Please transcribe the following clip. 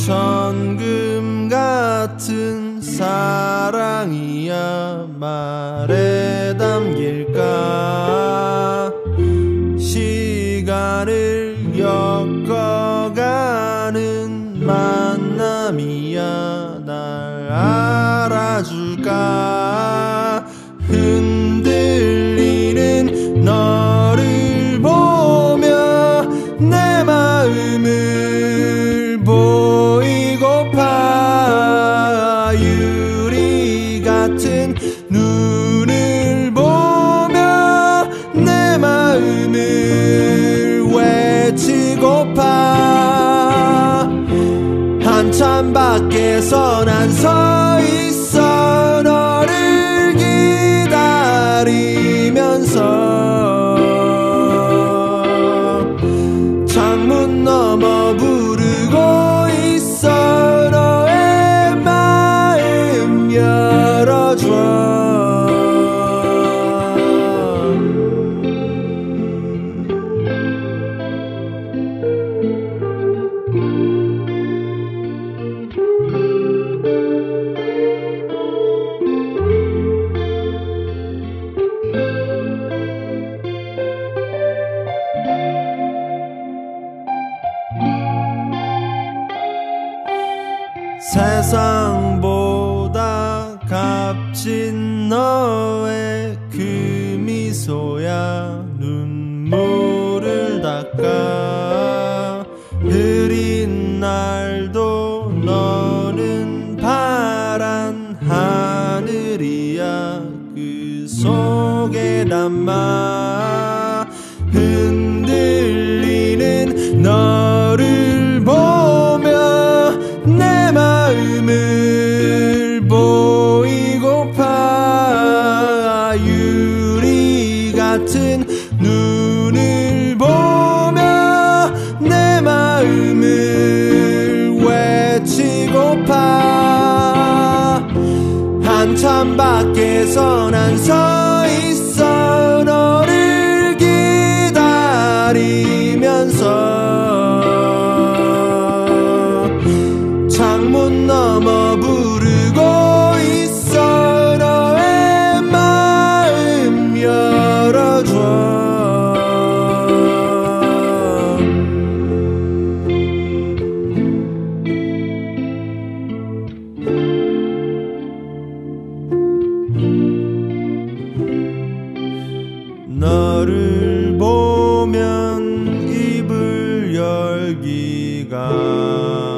천금 같은 사랑이야 말에 담길까. 시간을 엮어가는 만남이야 날 알아줄까. 흔들리는 너를 보며 내 마음을 보이고파. 유리 같은 눈을 보며 내 마음을 외치고파. 한참 밖에서 난 서 있어 너를 기다리면서. 창문 너머 부르고 있어 너의 마음 열어줘. 세상보다 값진 너의 그 미소야 눈물을 닦아. 흐린 날도 너는 파란 하늘이야 그 속에 담아. 흔들리는 너를 보며 내 마음을 보이고파. 유리 같은 눈을 보며 내 마음을 외치고파. 한참 밖에서 난 서 있어 너를 기다리면서. 창문 너머 부르고 있어 너의 마음 열어줘. 너를 보면 입을 열기가